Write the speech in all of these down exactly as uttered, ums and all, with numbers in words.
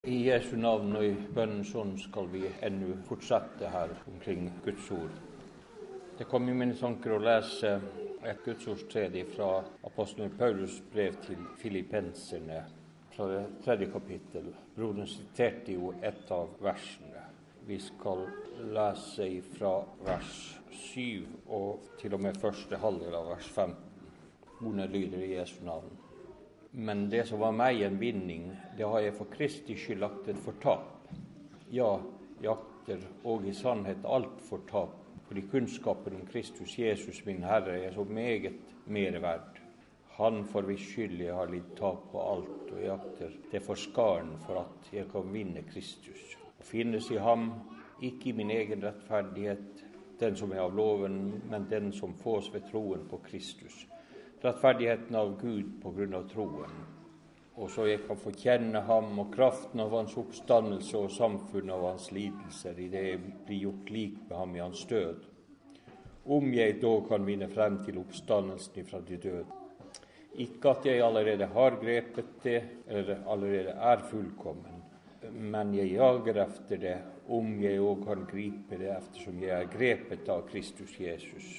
I Jesu navn og i bønnens ånd skal vi ennå fortsette her omkring Guds ord. Det kom i mine tanker å lese et Guds ordssted fra apostelen Paulus brev til Filippenserne, fra det tredje kapittel. Broderen siterte jo et av versene. Vi skal lese fra vers syv og til og med første halvdel av vers femten. Ordene lyder i Jesu navn. Men det som var meg en vinning, det har jeg for Kristi skyld aktet for tap. Ja, jeg akter og i sannhet alt for tap, fordi kunnskapen om Kristus Jesus min Herre er så meget mere verd. Han for hvis skyld jeg har litt tap på alt, og jeg akter det for skaren for at jeg kan vinne Kristus. Og finnes i ham, ikke i min egen rettferdighet, den som er av loven, men den som fås ved troen på Kristus. Rettferdigheten av Gud på grunn av troen, og så jeg kan få kjenne ham og kraften av hans oppstandelse og samfunnet av hans lidelser, i det jeg blir gjort lik med ham i hans død. Om jeg da kan vinne frem til oppstandelsen fra de døde. Ikke at jeg allerede har grepet det, eller allerede er fullkommen, men jeg jager efter det, om jeg også kan gripe det, eftersom jeg er grepet av Kristus Jesus.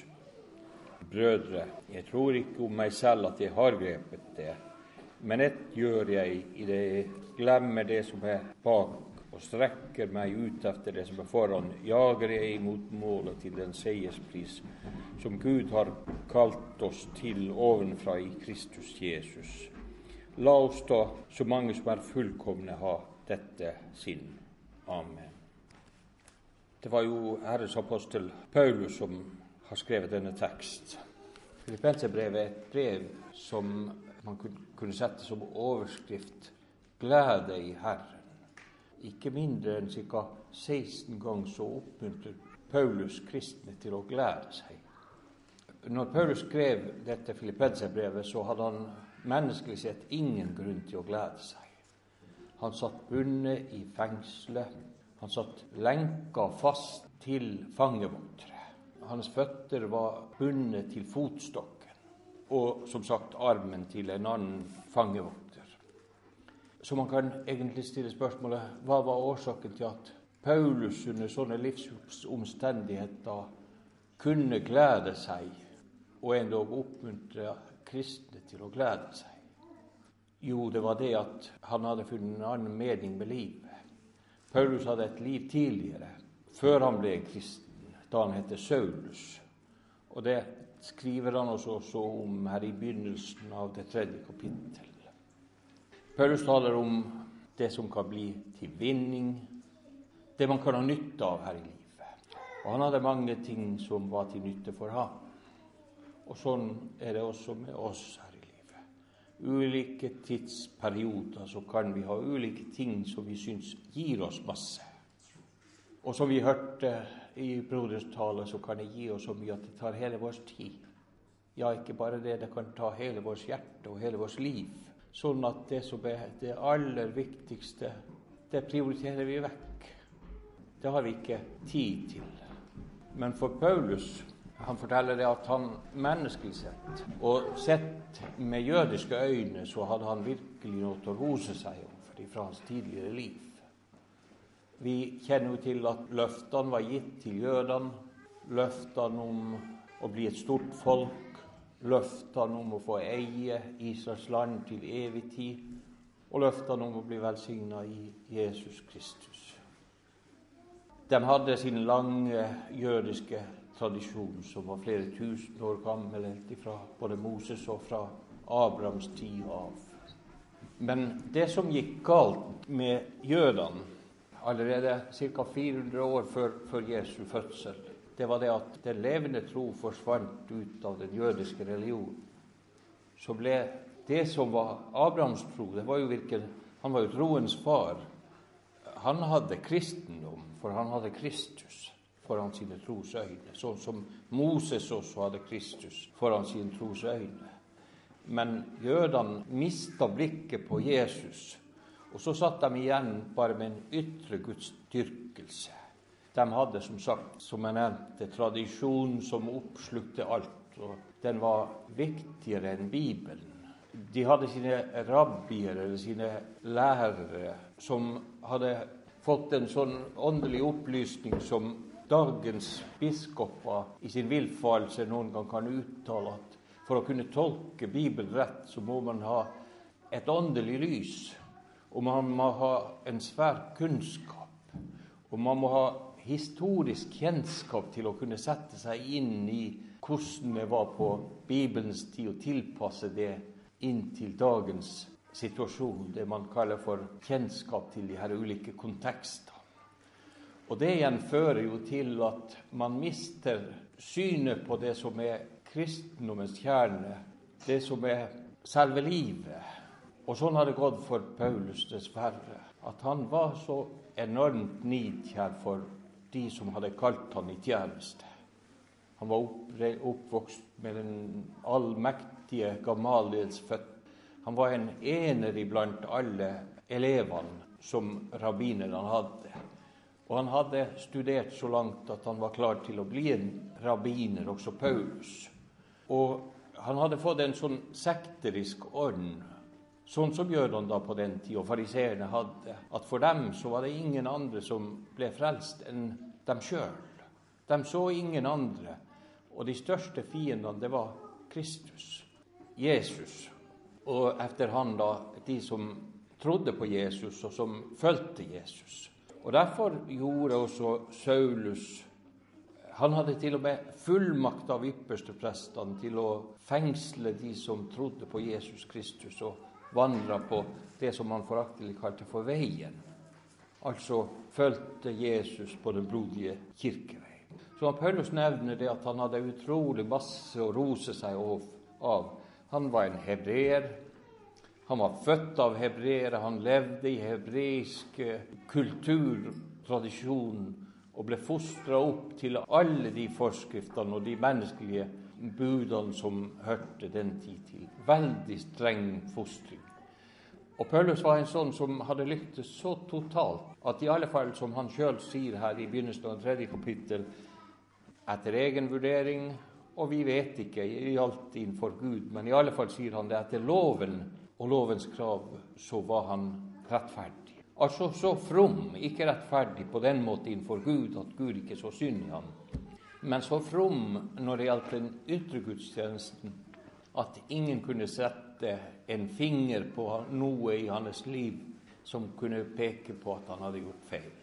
Brødre, jeg tror ikke om meg selv at jeg har grepet det, men ett gjør jeg i det jeg glemmer det som er bak, og strekker meg ut efter det som er foran, jager jeg mot målet til den seierspris, som Gud har kalt oss til ovenfra i Kristus Jesus. La oss da, så mange som er fullkomne, ha dette sinn. Amen. Det var jo Herres apostel Paulus som har skrevet denne tekst. Filippenserbrevet er et brev som man kunne sette som overskrift «Glede i Herren». Ikke mindre enn ca. seksten ganger så oppmuntrer Paulus kristne til å glede seg. Når Paulus skrev dette Filippenserbrevet, så hadde han menneskelig sett ingen grunn til å glede seg. Han satt bundet i fengselet, han satt lenka fast til fangevoktere. Hans føtter var bundet til fotstokken, og som sagt armen til en annen fangevokter. Så man kan egentlig stille spørsmålet, hva var årsaken til at Paulus under sånne livsomstendigheter kunne glede seg, og endog oppmuntre kristne til å glede seg? Jo, det var det at han hadde funnet en annen mening med livet. Paulus hadde et liv tidligere, før han ble kristen, da han heter Saulus. Og det skriver han også, også om her i begynnelsen av det tredje kapittel. Paulus taler om det som kan bli til vinning, det man kan ha nytte av her i livet. Og han hadde mange ting som var til nytte for ham. Og sånn er det også med oss her i livet. Ulike tidsperioder så kan vi ha ulike ting som vi synes gir oss masse. Og som vi hørte i broders tale, så kan det gi oss så mye at det tar hele vår tid. Ja, ikke bare det, det kan ta hele vårt hjerte og hele vårt liv. Sånn at det som er det aller viktigste, det prioriterer vi vekk. Det har vi ikke tid til. Men for Paulus, han forteller det at han menneskelig sett, og sett med jødiske øyne, så hadde han virkelig noe til å rose seg om, fra hans tidligere liv. Vi kjenner jo til at løftene var gitt til jødene, løftene om å bli et stort folk, løftene om å få eie Israels land til evig tid, og løftene om å bli velsignet i Jesus Kristus. De hadde sin lange jødiske tradisjon som var flere tusen år gammel, fra både Moses og fra Abrahams tid av. Men det som gikk galt med jødene, allerede ca. fire hundre år før, før Jesu fødsel, det var det at den levende tro forsvant ut av den jødiske religion. Så ble det som var Abrahams tro, det var jo virken, han var jo troens far. Han hadde kristendom, for han hadde Kristus foran sine tros øyne, sånn som Moses også hadde Kristus foran sine tros øyne. Men jødene mistet blikket på Jesus, og så satt de igjen bare med en ytre Guds dyrkelse. De hadde, som sagt, som jeg nevnte, tradisjon som oppslukte alt, og den var viktigere enn Bibelen. de hadde sine rabbier eller sine lærere som hadde fått en sånn åndelig opplysning som dagens biskoper i sin villfarelse noen gang kan uttale at for å kunne tolke Bibelen rett, så må man ha et åndelig lys, og man må ha en svær kunnskap, og man må ha historisk kjennskap til å kunne sette seg inn i hvordan det var på Bibelens tid, og tilpasse det inn til dagens situasjon, det man kaller for kjennskap til de her ulike kontekster. Og det igjen fører jo til at man mister synet på det som er kristendommens kjerne, det som er selve livet. Og sånn har det gått for Paulus dessverre, at han var så enormt nidkjær for de som hadde kalt han i tjeneste. Han var oppvokst med den allmektige Gamaliels føtter. Han var en ener iblant alle elevene som rabbinerne hadde. Og han hadde studert så langt at han var klar til å bli en rabbiner, også Paulus. Og han hadde fått en sånn sekterisk ånd, sånn som jødene da på den tid, og fariseerne hadde, at for dem så var det ingen andre som ble frelst enn dem selv. De så ingen andre, og de største fiendene, det var Kristus, Jesus. Og efter han da, de som trodde på Jesus, og som følte Jesus. Og derfor gjorde også Saulus, han hadde til og med fullmakt av ypperste prestene til å fengsle de som trodde på Jesus Kristus, og vandra på det som man foraktelig kalte for veien. Altså følte Jesus på den blodige kirkevei. Så Paulus nevner det at han hadde utrolig masse å rose seg av. Han var en hebreer, han var født av hebreere, han levde i hebreisk kultur, tradisjon, og ble fostret opp til alle de forskriftene og de menneskelige budene som hørte den tid til. Veldig streng fostring. Og Paulus var en sånn som hadde lyktes så totalt, at i alle fall, som han selv sier her i begynnelsen av tredje kapittel, etter egen vurdering, og vi vet ikke i alt innenfor Gud, men i alle fall sier han det etter loven og lovens krav, så var han rettferdig. Altså så from, ikke rettferdig på den måten innenfor Gud, at Gud ikke så synd i ham, men så from når det gjaldt den ytre gudstjenesten, at ingen kunne sette en finger på noe i hans liv som kunne peke på at han hadde gjort feil.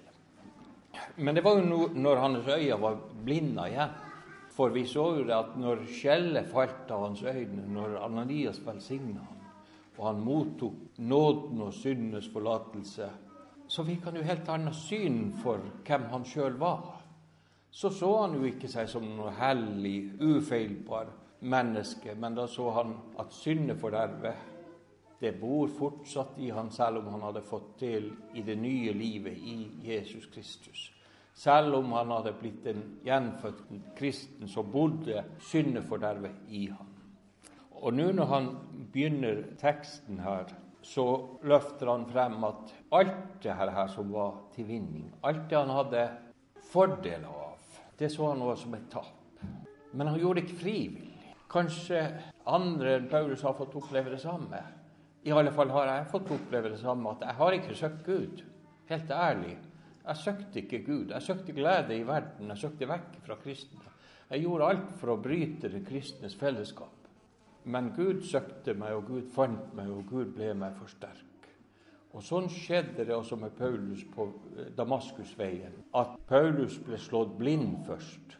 Men det var jo no, når hans øyne var blinda igjen. For vi så jo det at når skjellet falt av hans øyne, når Ananias velsignet ham, og han mottok nåden og syndenes forlatelse, så fikk han jo helt annet syn for hvem han selv var. Så så han jo ikke seg som noe hellig, ufeilbar menneske, men da så han at syndefordervet, det bor fortsatt i han, selv om han hadde fått del i det nye livet i Jesus Kristus. Selv om han hadde blitt en gjenfødt kristen, så bodde syndefordervet i han. Og nå når han begynner teksten her, så løfter han frem at alt det her som var til vinning, alt det han hadde fordel av, det så han også som et tap. Men han gjorde det ikke frivillig. Kanskje andre enn Paulus har fått oppleve det samme. I alle fall har jeg fått oppleve det samme, at jeg har ikke søkt Gud. Helt ærlig. Jeg søkte ikke Gud. Jeg søkte glede i verden. Jeg søkte vekk fra kristne. Jeg gjorde alt for å bryte det kristnes fellesskap. Men Gud søkte meg, og Gud fant meg, og Gud ble meg for sterk. Og sånn skjedde det også med Paulus på Damaskusveien, at Paulus ble slått blind først.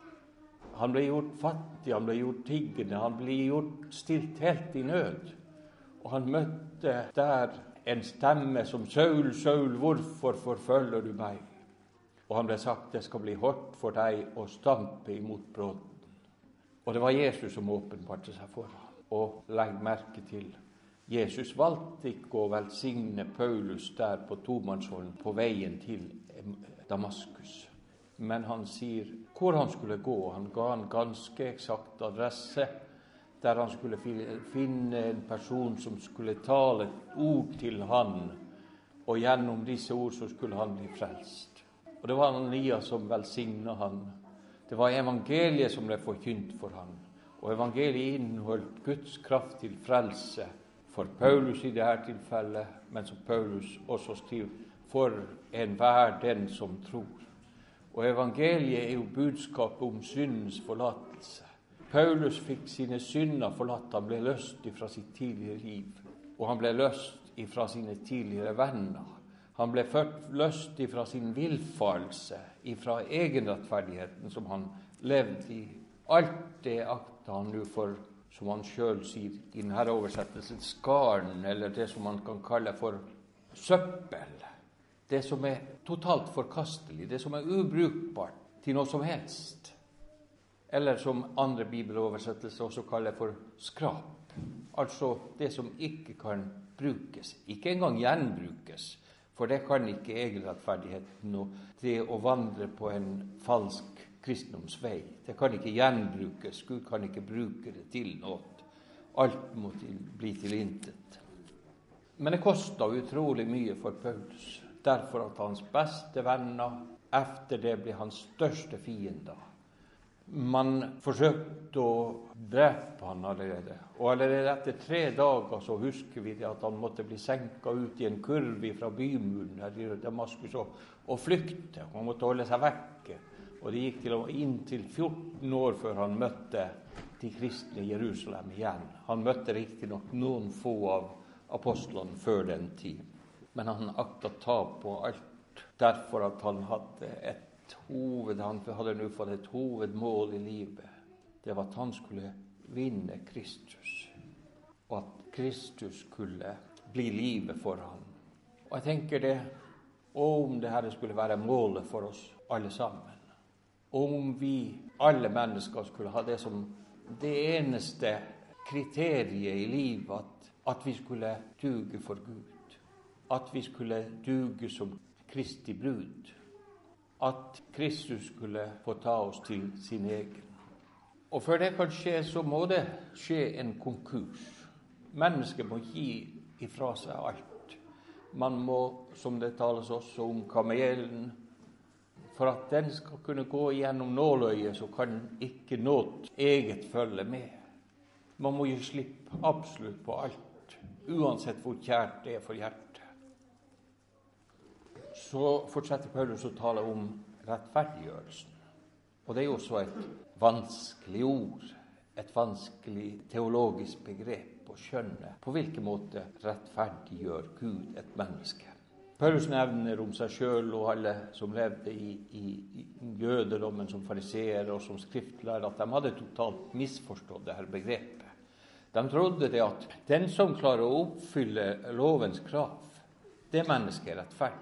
Han ble gjort fattig, han ble gjort tiggende, han ble gjort stilt helt i nød. Og han møtte der en stemme som Saul, Saul, hvorfor forfølger du meg? Og han ble sagt, det skal bli hårdt for deg å stampe imot brodden. Og det var Jesus som åpenbarte seg for ham. Og legg merke til, Jesus valgte ikke å velsigne Paulus der på tomannshånd på veien til Damaskus. Men han sier hvor han skulle gå. Han ga en ganske eksakt adresse, der han skulle finne en person som skulle tale ord til han, og gjennom disse ord så skulle han bli frelst. Og det var Ananias som velsignet han. Det var evangeliet som ble forkynt for han, og evangeliet inneholdt Guds kraft til frelse for Paulus i dette tilfellet, men som Paulus også skriver, for enhver den som tror. Og evangeliet er jo budskapet om syndens forlatelse. Paulus fikk sine synder forlatt, han ble løst fra sitt tidligere liv, og han ble løst fra sine tidligere venner. Han ble ført løst fra sin villfarelse, fra egenrettferdigheten som han levde i. Alt det akta han nå for, som han selv sier i denne oversettelsen, skaren, eller det som man kan kalle for søppel. Det som er totalt forkastelig, det som er ubrukbart til noe som helst. Eller som andre bibeloversettelser også kaller for skrap. Altså det som ikke kan brukes, ikke engang gjenbrukes. For det kan ikke egenrettferdigheten og det å vandre på en falsk kristendomsvei. Det kan ikke gjenbrukes, Gud kan ikke bruke det til noe. Alt må til, bli til intet. Men det kostet utrolig mye for Paulus. Derfor at hans beste venner, efter det ble hans største fiender. Man forsøkte å drepe han allerede. Og allerede etter tre dager så husker vi det at han måtte bli senket ut i en kurv fra bymuren her i Damaskus og, og flykte. Han måtte holde seg vekke. Og det gikk til inn til fjorten år før han møtte de kristne i Jerusalem igjen. Han møtte riktig nok noen få av apostlene før den tid. Men han akta ta på alt, derfor at han hadde et hoved, han hadde nå fått et hovedmål i livet. Det var at han skulle vinne Kristus, og at Kristus skulle bli livet for han. Og jeg tenker det, om det her skulle være målet for oss alle sammen, om vi alle mennesker skulle ha det som det eneste kriteriet i livet, at, at vi skulle duge for Gud. At vi skulle duge som Kristi brud. At Kristus skulle få ta oss til sin egen. Og før det kan skje, så må det skje en konkurs. Mennesket må gi ifra seg alt. Man må, som det tales også om kamelen, for at den skal kunne gå gjennom nåløyet, så kan ikke nåt eget følge med. Man må jo slippe absolutt på alt, uansett hvor kjært det er for hjertet. Så fortsetter Paulus å tale om rettferdiggjørelsen. Og det er jo også et vanskelig ord, et vanskelig teologisk begrep å skjønne på hvilken måte rettferdiggjør Gud et menneske. Paulus nevner om seg selv og alle som levde i, i, i jødedommen som fariseere og som skriftlærere, at de hadde totalt misforstått det her begrepet. De trodde det at den som klarer å oppfylle lovens krav, det mennesket er rettferdig.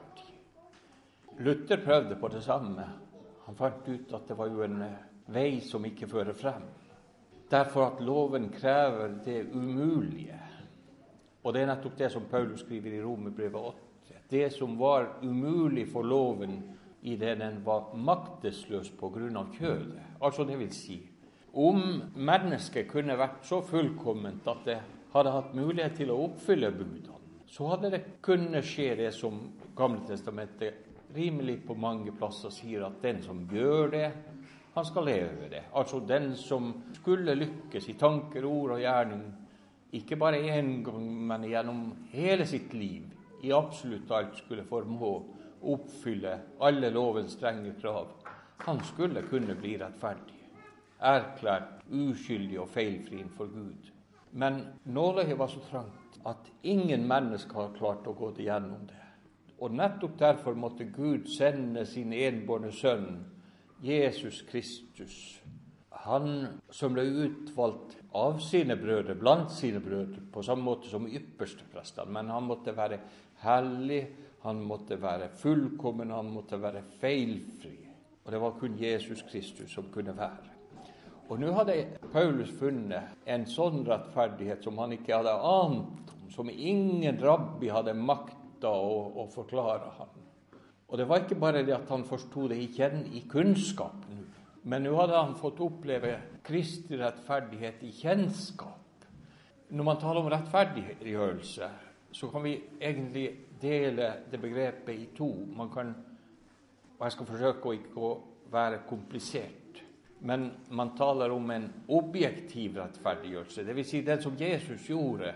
Luther prøvde på det samme. Han fant ut at det var jo en vei som ikke fører frem. Derfor at loven krever det umulige. Og det er nettopp det som Paulus skriver i Romerbrevet åtte. Det som var umulig for loven i det den var maktesløs på grunn av kjødet. Altså det vil si, om mennesket kunne vært så fullkomment at det hadde hatt mulighet til å oppfylle budene, så hadde det kunnet skje det som Gamle Testamentet rimelig på mange plasser sier, at den som gjør det, han skal leve det. Altså den som skulle lykkes i tanker, ord og gjerning, ikke bare en gang, men gjennom hele sitt liv, i absolutt alt skulle formå å oppfylle alle lovens strenge krav. Han skulle kunne bli rettferdig, erklært uskyldig og feilfri for Gud. Men nåløyet var så trangt at ingen mennesker har klart å gå igjennom det. Og nettopp derfor måtte Gud sende sin enbårne sønn, Jesus Kristus. Han som ble utvalgt av sine brødre, blant sine brødre, på samme måte som ypperste prester. Men han måtte være hellig, han måtte være fullkommen, han måtte være feilfri. Og det var kun Jesus Kristus som kunne være. Og nå hadde Paulus funnet en sånn rettferdighet som han ikke hadde ant om, som ingen rabbi hadde makt og, og forklare ham. Og det var ikke bare det at han forstod det i, kjenn, i kunnskap nå, men nå hadde han fått oppleve Kristi rettferdighet i kjennskap. Når man taler om rettferdiggjørelse, så kan vi egentlig dele det begrepet i to. Man kan, og jeg skal forsøke å ikke være komplisert, men man taler om en objektiv rettferdiggjørelse. Det vil si den som Jesus gjorde,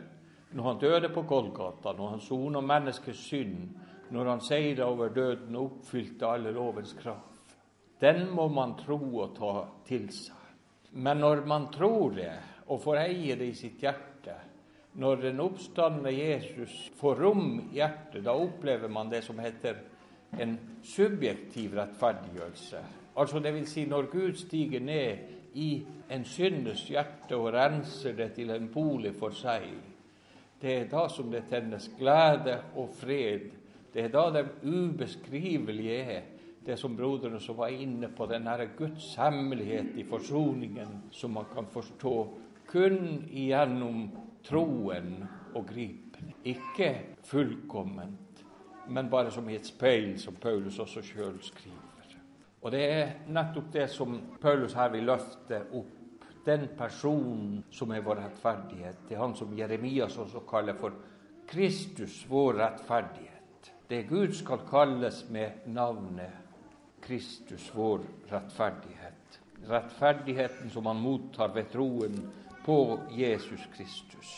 når han døde på Golgata, når han sonet menneskets synd, når han seiret over døden og oppfylte alle lovens krav. Den må man tro og ta til seg. Men når man tror det, og får eie det i sitt hjerte, når den oppstandende Jesus får rom i hjertet, da opplever man det som heter en subjektiv rettferdiggjørelse. Altså det vil si når Gud stiger ned i en synders hjerte og renser det til en bolig for seg, det er da som det tennes glede og fred. Det er da det ubeskrivelige er, det som broderne som var inne på, den her Guds hemmelighet i forsoningen, som man kan forstå kun igjennom troen og gripen. Ikke fullkomment, men bare som i et speil, som Paulus også selv skriver. Og det er nettopp det som Paulus her vil løfte opp. Den personen som er vår rettferdighet. Det er han som Jeremias også kaller for Kristus, vår rettferdighet. Det Gud skal kalles med navnet Kristus, vår rettferdighet. Rettferdigheten som han mottar ved troen på Jesus Kristus.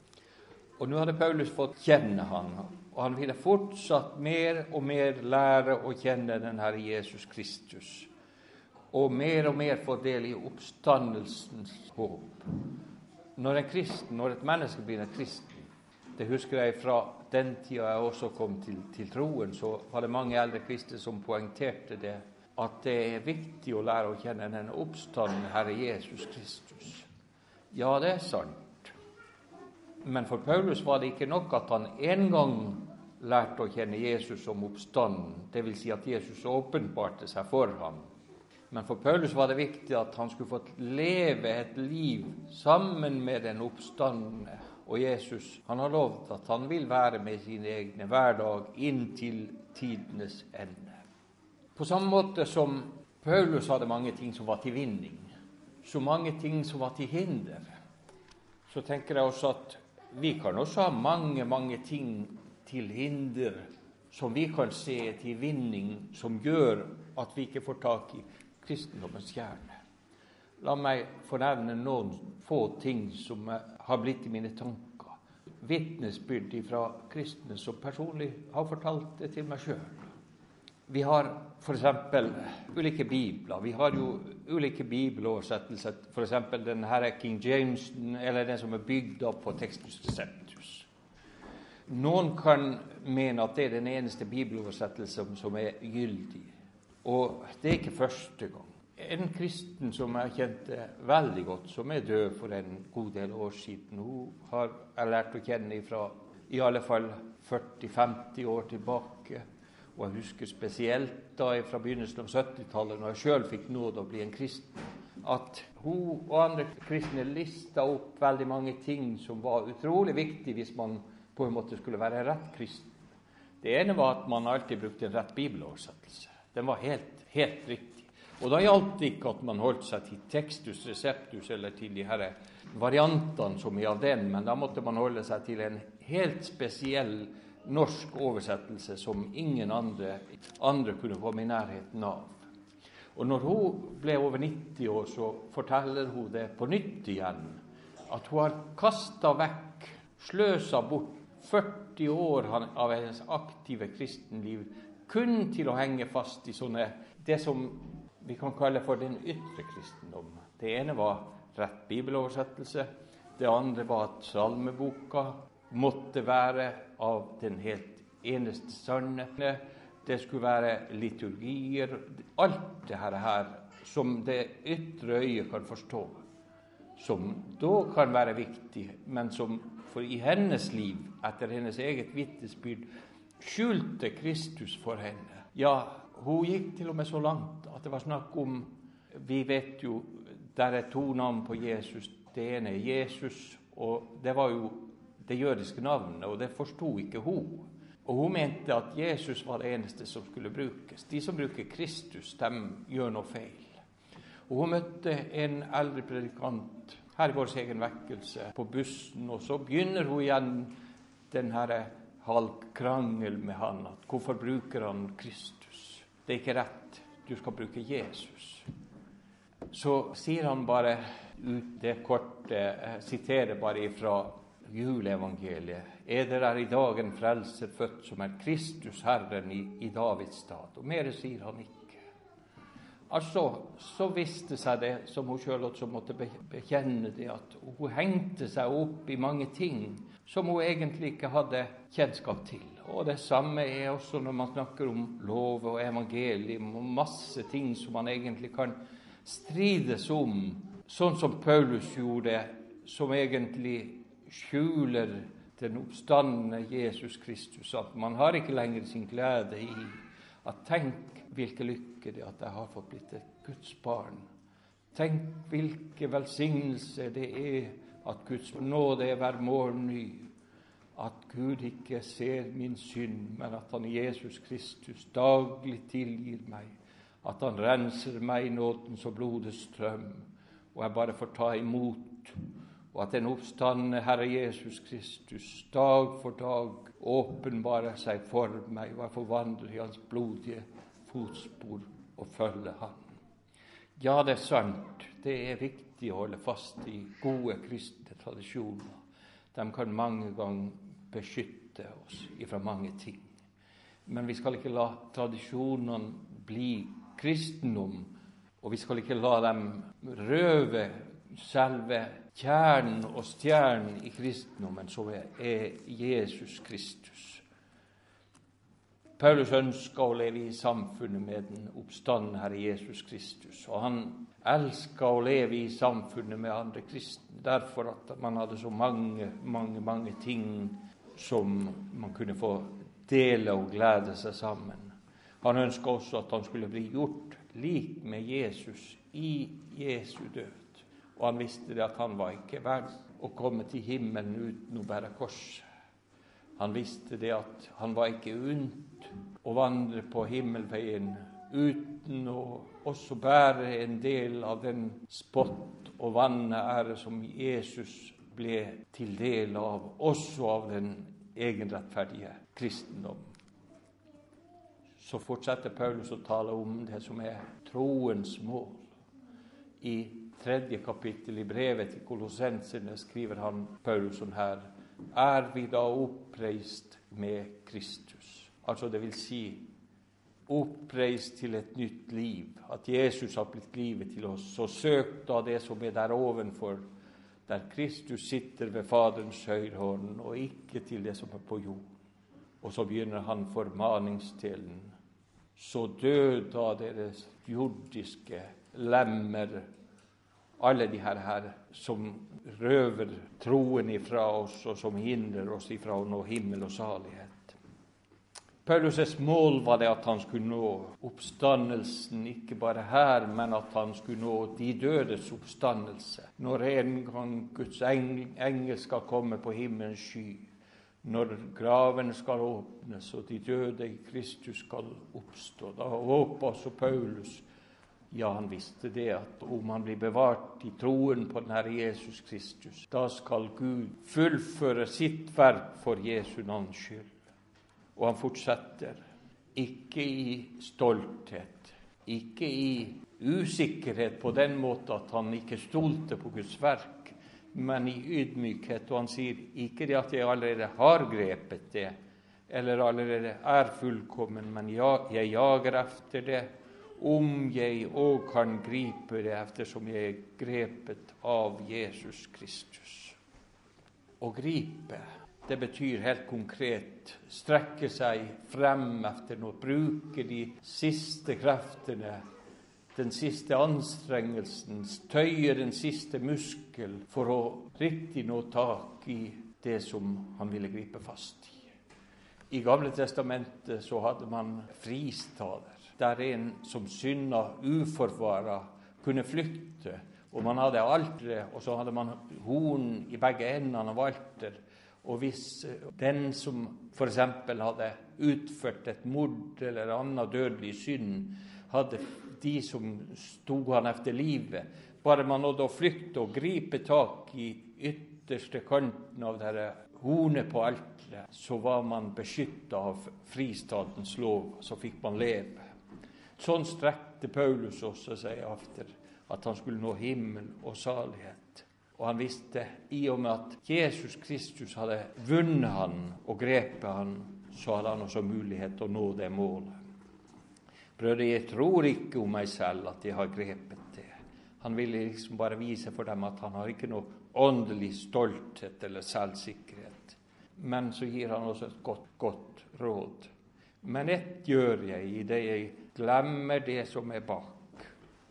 Og nå hadde Paulus fått kjenne han, og han ville fortsatt mer og mer lære å kjenne den Herre Jesus Kristus, og mer og mer få del i oppstandelsens håp. Når en kristen, når et menneske blir en kristen, det husker jeg fra den tida jeg også kom til, til troen, så var det mange eldre kristne som poengterte det, at det er viktig å lære å kjenne den oppstandende Herre Jesus Kristus. Ja, det er sant. Men for Paulus var det ikke nok at han en gang lærte å kjenne Jesus som oppstanden, det vil si at Jesus åpenbarte seg for ham. Men for Paulus var det viktig at han skulle få leve et liv sammen med den oppstandende. Og Jesus, han har lovt at han vil være med sine egne hver dag inntil tidenes ende. På samme måte som Paulus hadde mange ting som var til vinning, så mange ting som var til hinder, så tenker jeg også at vi kan også ha mange, mange ting til hinder som vi kan se til vinning, som gjør at vi ikke får tak i kristendommens kjerne. La meg fornevne noen få ting som har blitt i mine tanker. Vittnesbyrd fra kristne som personlig har fortalt det til meg selv. Vi har for eksempel ulike bibler. Vi har jo ulike bibeloversettelser. For eksempel den her King James, eller den som er bygd opp på Textus Receptus. Noen kan mene at det er den eneste bibeloversettelsen som er gyldig. Og det er ikke første gang. En kristen som jeg kjente veldig godt, som er død for en god del år siden, hun har jeg lært å kjenne fra i alle fall førti til femti år tilbake. Og jeg husker spesielt da jeg fra begynnelsen av syttitallet, når jeg selv fikk nåde å bli en kristen, at hun og andre kristne listet opp veldig mange ting som var utrolig viktig hvis man på en måte skulle være rett kristen. Det ene var at man alltid brukte en rett bibeloversettelse. Den var helt, helt riktig. Og da gjaldt det ikke at man holdt seg til Textus Receptus eller til de her variantene som er av den, men da måtte man holde seg til en helt spesiell norsk oversettelse som ingen andre, andre kunne komme i nærheten av. Og når hun ble over nitti år, så forteller hun det på nytt igjen, at hun har kastet vekk, sløset bort førti år av hennes aktive kristenliv, kun til å henge fast i sånne, det som vi kan kalle for den ytre kristendom. Det ene var rett bibeloversettelse, det andre var at salmeboka måtte være av den helt eneste sanne. Det skulle være liturgier, alt det her, her som det ytre øyet kan forstå, som da kan være viktig, men som for i hennes liv, etter hennes eget vitnesbyrd, skjulte Kristus for henne. Ja, hun gikk til og med så langt at det var snakk om, vi vet jo, der er to navn på Jesus, det ene er Jesus, og det var jo det jødiske navnet, og det forstod ikke hun. Og hun mente at Jesus var det eneste som skulle brukes. De som bruker Kristus, de gjør noe feil. Og hun møtte en eldre predikant her i vår egen vekkelse på bussen, og så begynner hun igjen den her halvkrangel med han, at hvorfor bruker han Kristus? Det er ikke rett, du skal bruke Jesus. Så sier han bare ut det korte, siterer bare fra juleevangeliet. Eder er i dag en frelser født som er Kristus Herren i, i Davids stad. Og mer sier han ikke. Altså, så visste seg det, som hun selv også måtte bekjenne det, at hun hengte seg opp i mange ting som hun egentlig ikke hadde kjennskap til. Og det samme er også når man snakker om lov og evangelium og masse ting som man egentlig kan strides om, sånn som Paulus gjorde, som egentlig skjuler den oppstandende Jesus Kristus. At man har ikke lenger sin glede i at tenk hvilke lykke det at jeg har fått blitt et Guds barn. Tenk hvilke velsignelse det er at Guds nåde er hver morgen ny. At Gud ikke ser min synd, men at han Jesus Kristus daglig tilgir meg. At han renser meg i nådens og blodets strøm, og jeg bare får ta imot. Og at den oppstandende Herre Jesus Kristus dag for dag åpenbarer seg for meg, og jeg får vandre i hans blodige fotspor og følge han. Ja, det er sant. Det er viktig å holde fast i gode kristne tradisjoner. De kan mange ganger beskytte oss fra mange ting. Men vi skal ikke la tradisjonene bli kristendom, og vi skal ikke la dem røve selve kjernen og stjernen i kristendommen, som er Jesus Kristus. Paulus ønsker å leve i samfunnet med den oppstandende Herre Jesus Kristus, og han elsker å leve i samfunnet med andre kristne, derfor at man hadde så mange, mange, mange ting som man kunne få dele og glede seg sammen. Han ønsker også at han skulle bli gjort lik med Jesus i Jesu død. Og han visste det at han var ikke verd å komme til himmelen uten å bære korset. Han visste det at han var ikke unt å vandre på himmelveien uten å også bære en del av den spott og vanære som Jesus ble til del av, også av den egenrettferdige kristendom. Så fortsetter Paulus å tale om det som er troens mål. I tredje kapittel i brevet til Kolossenserne skriver han Paulus sånn her: Er vi da oppreist med Kristus? Altså det vil si oppreist til et nytt liv, at Jesus har blitt livet til oss. Så søk da det som er der ovenfor, der Kristus sitter ved Faderens høyrehånd, og ikke til det som er på jord. Og så begynner han formaningsdelen. Så død da deres jordiske lemmer, alle de her, her som røver troen ifra oss, og som hindrer oss ifra å nå himmel og salighet. Paulus' mål var det at han skulle nå oppstandelsen, ikke bare her, men at han skulle nå de dødes oppstandelse. Når en gang Guds engel skal komme på himmelens sky, når graven skal åpnes, og de døde i Kristus skal oppstå, da håper også Paulus. Ja, han visste det at om han blir bevart i troen på den Herre Jesus Kristus, da skal Gud fullføre sitt verk for Jesu navns skyld. Og han fortsetter, ikke i stolthet, ikke i usikkerhet på den måten at han ikke stolte på Guds verk, men i ydmykhet. Og han sier ikke det at jeg allerede har grepet det, eller allerede er fullkommen, men jeg jager efter det, om jeg også kan gripe det eftersom jeg er grepet av Jesus Kristus. Å gripe, det betyr helt konkret strekke seg frem efter noe, bruke de siste kreftene, den siste anstrengelsen, tøye den siste muskel for å riktig nå tak i det som han ville gripe fast i. I Gamle testamentet så hadde man fristader, der en som synda uforvara kunne flykte, og man hadde altere, og så hadde man horn i begge endene av alter. Og hvis den som for eksempel hadde utført et mord eller annen dødelig synd, hadde de som stod han efter livet, bare man nådde å flykte og gripe tak i ytterste kanten av dette hornet på alteret, så var man beskyttet av fristatens lov, så fikk man leve. Sånn strekte Paulus også seg efter, at han skulle nå himmel og salighet. Og han visste, i og med at Jesus Kristus hadde vunnet han og grepet han, så hadde han også mulighet til å nå det målet. Brødre, jeg tror ikke om meg selv at jeg har grepet det. Han ville liksom bare vise for dem at han har ikke noe åndelig stolthet eller selvsikkerhet. Men så gir han også et godt, godt råd. Men ett gjør jeg i det jeg glemmer det som er bak.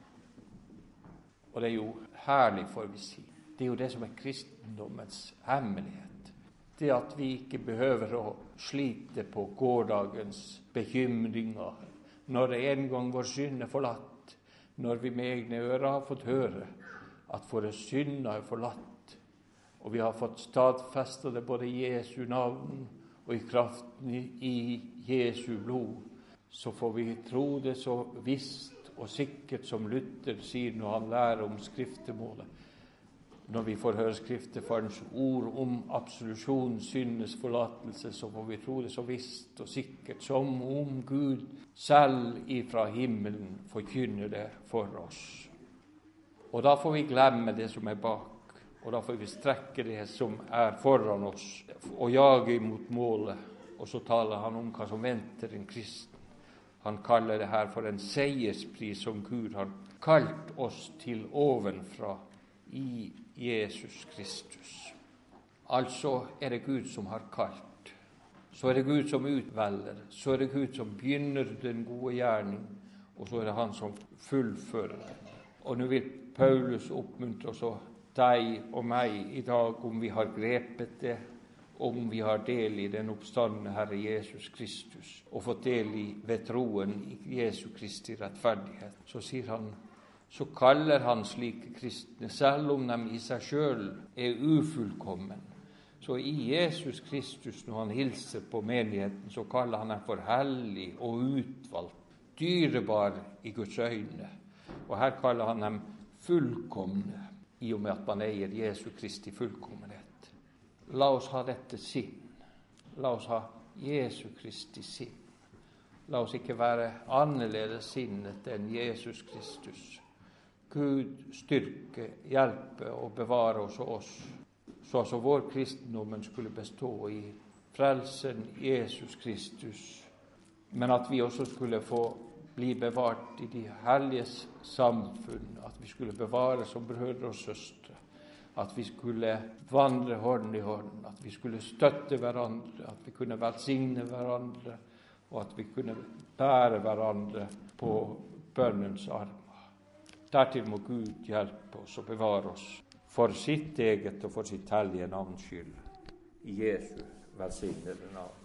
Og det er jo herlig, får vi si. Det er jo det som er kristendommens hemmelighet. Det at vi ikke behøver å slite på gårdagens bekymringer, når det en gang vår synd er forlatt, når vi med egne ører har fått høre at våre synder er forlatt, og vi har fått stadfestet det både i Jesu navn og i kraften i Jesu blod, så får vi tro det så visst og sikkert som Luther sier når han lærer om skriftemålet. Når vi får høre skriftefarens ord om absolusjon, syndes forlatelse, så får vi tro det så visst og sikkert som om Gud selv ifra himmelen forkynner det for oss. Og da får vi glemme det som er bak, og da får vi strekke det som er foran oss, og jage imot målet. Og så taler han om hva som venter en kristen. Han kaller det her for en seierspris som Gud har kalt oss til ovenfra i Jesus Kristus. Altså er det Gud som har kalt. Så er det Gud som utvelger. Så er det Gud som begynner den gode gjerning, og så er det han som fullfører den. Og nå vil Paulus oppmuntre oss, deg og meg i dag, om vi har grepet det, om vi har del i den oppstandende Herre Jesus Kristus, og fått del i ved troen i Jesu Kristi rettferdighet. Så sier han, så kaller han slike kristne, selv om de i seg selv er ufullkommen. Så i Jesus Kristus, når han hilser på menigheten, så kaller han dem for hellig og utvalgt, dyrebar i Guds øyne. Og her kaller han dem fullkomne, i og med at man eier Jesu Kristi fullkommenhet. La oss ha dette sinn. La oss ha Jesu Kristi sinn. La oss ikke være annerledes sinnet enn Jesus Kristus. Gud styrke, hjelpe og bevare oss og oss, så altså vår kristendommen skulle bestå i frelsen Jesus Kristus, men at vi også skulle få bli bevart i de helliges samfunn, at vi skulle bevare som brødre og søstre, at vi skulle vandre hånd i hånd, at vi skulle støtte hverandre, at vi kunne velsigne hverandre, og at vi kunne bære hverandre på bønnens arm. Dertil må Gud hjelpe oss og bevare oss for sitt eget og for sitt hellige navns skyld. I Jesu velsignede navn.